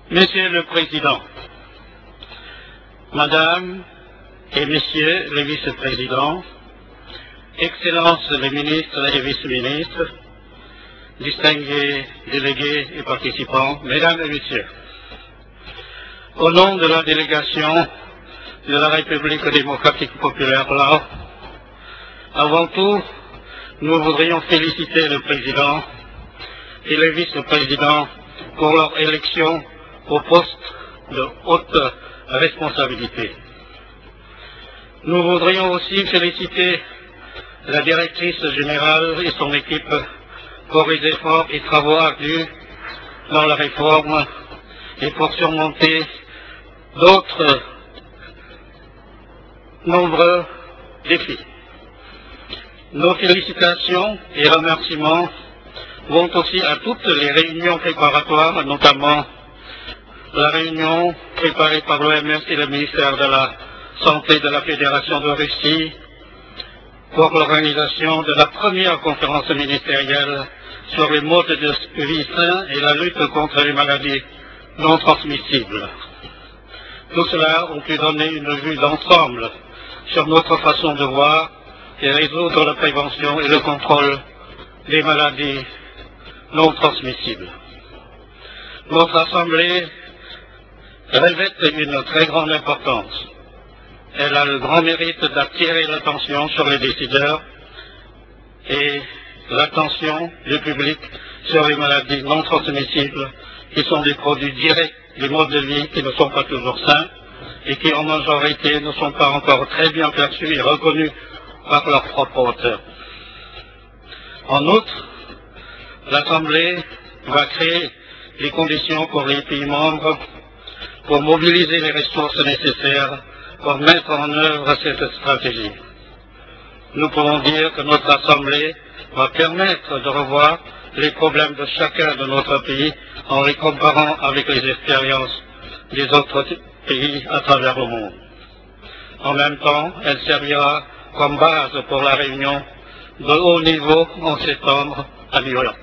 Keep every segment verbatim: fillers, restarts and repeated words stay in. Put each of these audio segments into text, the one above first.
Monsieur le Président, Madame et Messieurs les vice-présidents, Excellences les ministres et vice-ministres, distingués délégués et participants, Mesdames et Messieurs, au nom de la délégation de la République démocratique populaire Laos, avant tout, nous voudrions féliciter le Président et les vice-présidents pour leur élection au poste de haute responsabilité. Nous voudrions aussi féliciter la directrice générale et son équipe pour les efforts et travaux ardus dans la réforme et pour surmonter d'autres nombreux défis. Nos félicitations et remerciements vont aussi à toutes les réunions préparatoires, notamment la réunion préparée par l'O M S et le ministère de la Santé de la Fédération de Russie pour l'organisation de la première conférence ministérielle sur les modes de vie sains et la lutte contre les maladies non transmissibles. Tout cela ont pu donner une vue d'ensemble sur notre façon de voir et résoudre la prévention et le contrôle des maladies non transmissibles. Notre Assemblée revêt une très grande importance. Elle a le grand mérite d'attirer l'attention sur les décideurs et l'attention du public sur les maladies non transmissibles qui sont des produits directs des modes de vie qui ne sont pas toujours sains et qui en majorité ne sont pas encore très bien perçus et reconnus par leurs propres auteurs. En outre, l'Assemblée va créer les conditions pour les pays membres pour mobiliser les ressources nécessaires pour mettre en œuvre cette stratégie. Nous pouvons dire que notre Assemblée va permettre de revoir les problèmes de chacun de notre pays en les comparant avec les expériences des autres pays à travers le monde. En même temps, elle servira comme base pour la réunion de haut niveau en septembre à New York.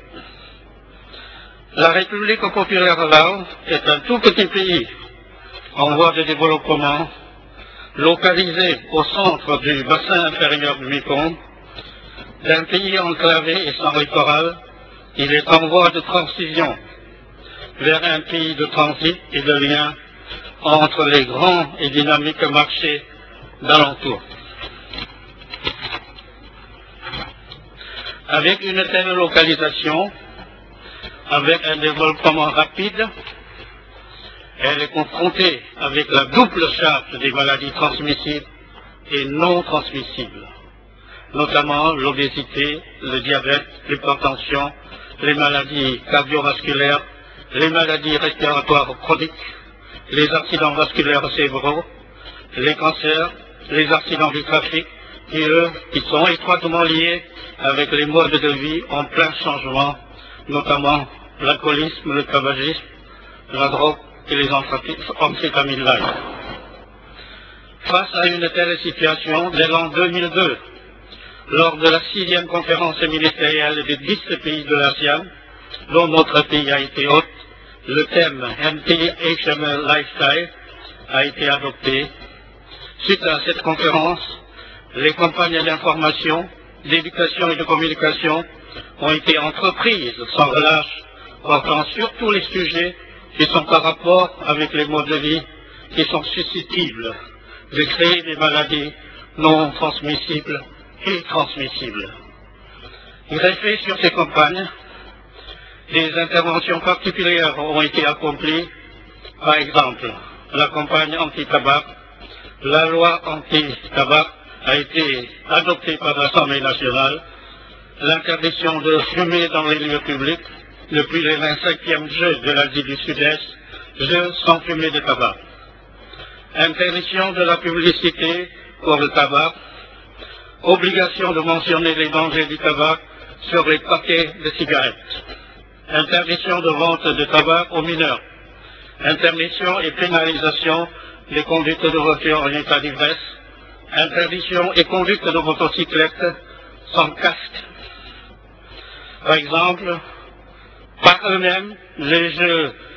La République populaire Laos est un tout petit pays en voie de développement, localisé au centre du bassin inférieur du Mekong. D'un pays enclavé et sans littoral, il est en voie de transition vers un pays de transit et de lien entre les grands et dynamiques marchés d'alentour. Avec une telle localisation, avec un développement rapide, elle est confrontée avec la double charge des maladies transmissibles et non transmissibles, notamment l'obésité, le diabète, l'hypertension, les maladies cardiovasculaires, les maladies respiratoires chroniques, les accidents vasculaires cérébraux, les cancers, les accidents du trafic, qui eux, qui sont étroitement liés avec les modes de vie en plein changement, notamment l'alcoolisme, le tabagisme, la drogue et les amphétamines light. Face à une telle situation, dès l'an deux mille deux, lors de la sixième conférence ministérielle des dix pays de l'ASEAN, dont notre pays a été hôte, le thème M T H M L Lifestyle a été adopté. Suite à cette conférence, les campagnes d'information, d'éducation et de communication ont été entreprises sans relâche, portant sur tous les sujets qui sont par rapport avec les modes de vie qui sont susceptibles de créer des maladies non transmissibles et transmissibles. Greffées sur ces campagnes, des interventions particulières ont été accomplies, par exemple la campagne anti-tabac. La loi anti-tabac a été adoptée par l'Assemblée nationale, l'interdiction de fumer dans les lieux publics depuis les vingt-cinquièmes Jeux de l'Asie du Sud-Est, Jeux sans fumée de tabac. Interdiction de la publicité pour le tabac, obligation de mentionner les dangers du tabac sur les paquets de cigarettes, interdiction de vente de tabac aux mineurs, interdiction et pénalisation des conduites de voitures en état d'ivresse, interdiction et conduite de motocyclettes sans casque. Par exemple, par eux-mêmes, les Jeux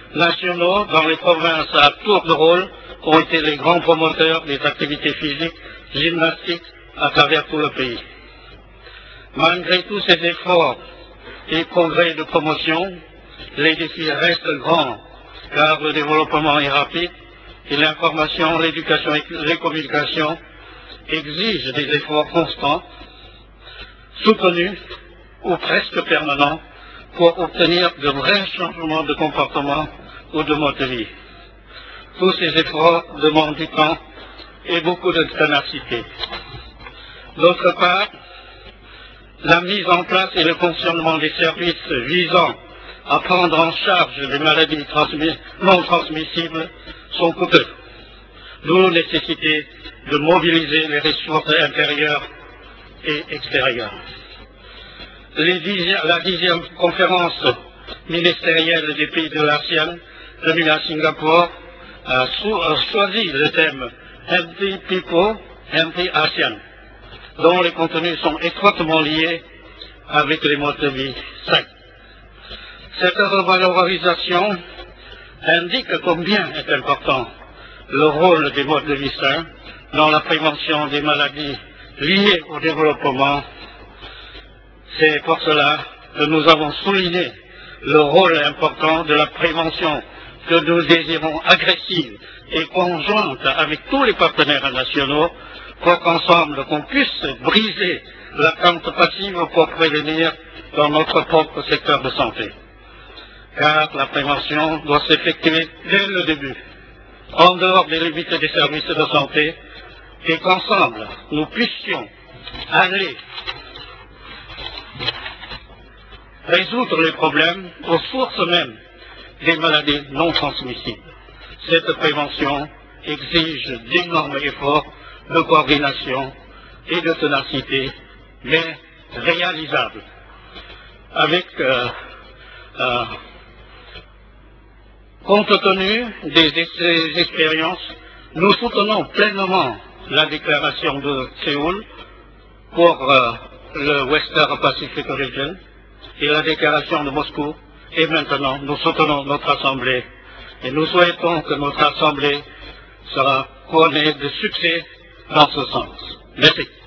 nationaux dans les provinces à tour de rôle ont été les grands promoteurs des activités physiques, gymnastiques à travers tout le pays. Malgré tous ces efforts et progrès de promotion, les défis restent grands, car le développement est rapide et l'information, l'éducation et les communications exigent des efforts constants, soutenus ou presque permanents pour obtenir de vrais changements de comportement ou de mode de vie. Tous ces efforts demandent du temps et beaucoup de ténacité. D'autre part, la mise en place et le fonctionnement des services visant à prendre en charge les maladies non transmissibles sont coûteux, d'où la nécessité de mobiliser les ressources intérieures et extérieures. Les dixième, la dixième conférence ministérielle des pays de l'ASEAN, tenue à Singapour, a, sou, a choisi le thème Healthy People, Healthy ASEAN, dont les contenus sont étroitement liés avec les modes de vie sains. Cette revalorisation indique combien est important le rôle des modes de vie sains dans la prévention des maladies liées au développement. C'est pour cela que nous avons souligné le rôle important de la prévention que nous désirons agressive et conjointe avec tous les partenaires nationaux pour qu'ensemble qu'on puisse briser l'attente passive pour prévenir dans notre propre secteur de santé. Car la prévention doit s'effectuer dès le début, en dehors des limites des services de santé, et qu'ensemble nous puissions aller résoudre les problèmes aux sources mêmes des maladies non transmissibles. Cette prévention exige d'énormes efforts de coordination et de ténacité, mais réalisables. Avec, euh, euh, compte tenu des, des expériences, nous soutenons pleinement la déclaration de Séoul pour euh, le Western Pacific Region et la déclaration de Moscou. Et maintenant, nous soutenons notre Assemblée et nous souhaitons que notre Assemblée sera couronnée de succès dans ce sens. Merci.